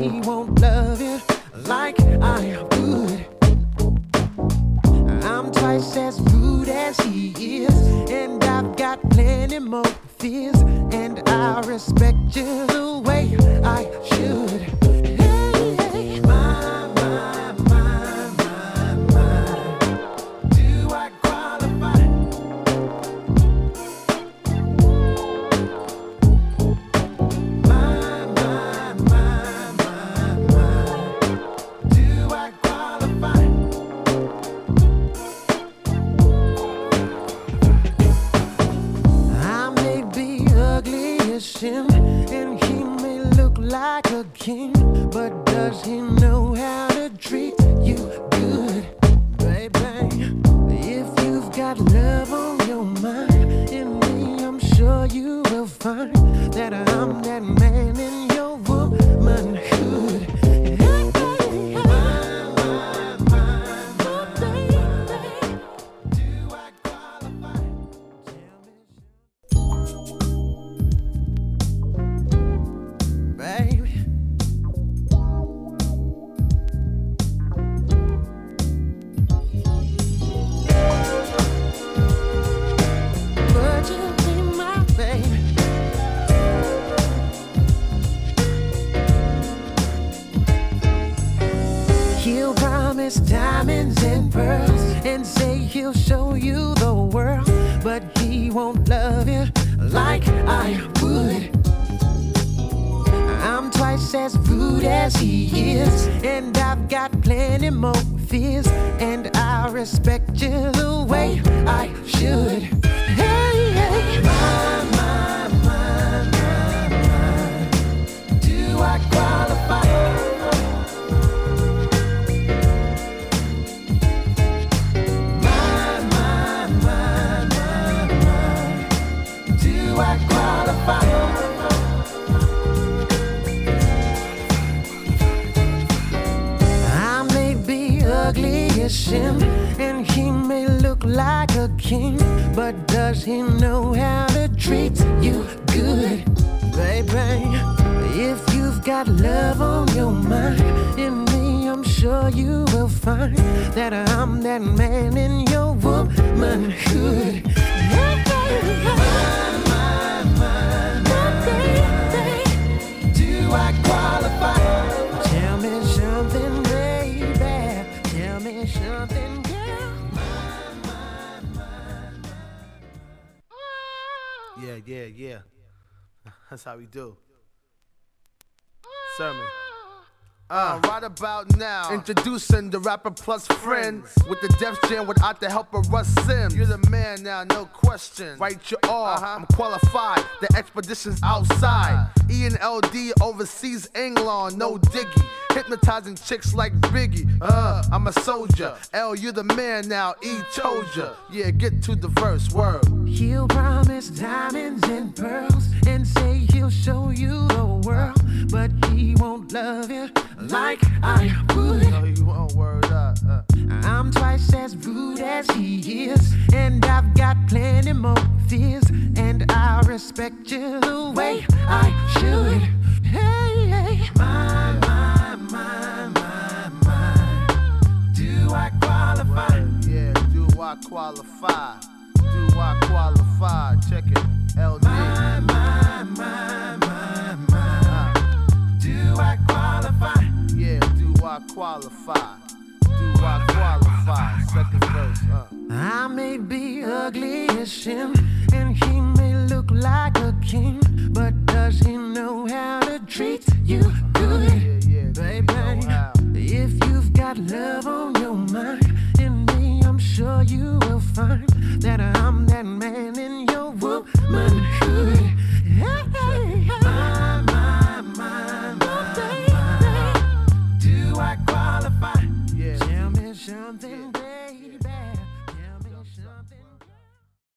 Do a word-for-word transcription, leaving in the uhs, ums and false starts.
he won't love you like I would. I'm twice as rude as he is, and I've got plenty more fears, and I respect you the way I should. Hey, hey, my, my, my, my, my, do I qualify? My, my, my, my, my, do I qualify? I may be ugly as him, and he may look like a king, but does he know how to treat you good, baby? If you've got love on your mind, in me I'm sure you will find that I'm that man in your womanhood. Hey, hey, my, my, my, my, baby, do I qualify? Tell me, baby. Would you be my baby? He'll promise diamonds and pearls and say he'll show you the world, but he won't love you like I would. I'm twice as rude as he is, and I've got plenty more fears, and I respect you the way I should. Hey, hey, my, my, my, my, my, do I qualify? My, my, my, my, my, do I qualify? I may be ugly as him, and he may look like a king, but does he know how to treat you good, baby? If you've got love on your mind, in me I'm sure you will find that I'm that man in your womanhood. Hey, hey, my, my, my, my, baby, do I qualify? Tell me something, baby. Tell me something, girl. My, my, my, my. Yeah, yeah, yeah. That's how we do. Sermon. Uh, right about now, introducing the rapper plus friends with the Def Jam without the help of Russ Sims. You're the man now, no question. Right, you are. Uh-huh. I'm qualified. The expedition's outside. E and L D overseas, England, no diggy. Hypnotizing chicks like Biggie. Uh, I'm a soldier. L, you're the man now. E told ya. Yeah, get to the verse. Word. He'll promise diamonds and pearls and say he'll show you the world, but he won't love you like I would. No, you won't. Word up. Uh. I'm twice as rude as he is, and I've got plenty more fears, and I respect you the way I should. Hey, hey, my, my, my, my, my, do I qualify? Word. Yeah, do I qualify? Do I qualify? Check it. L D. My, my, my, my, my, do I qualify? Yeah, do I qualify? Do I qualify? Second verse, uh. I may be ugly as him, and he may look like a king, but does he know how to treat you good?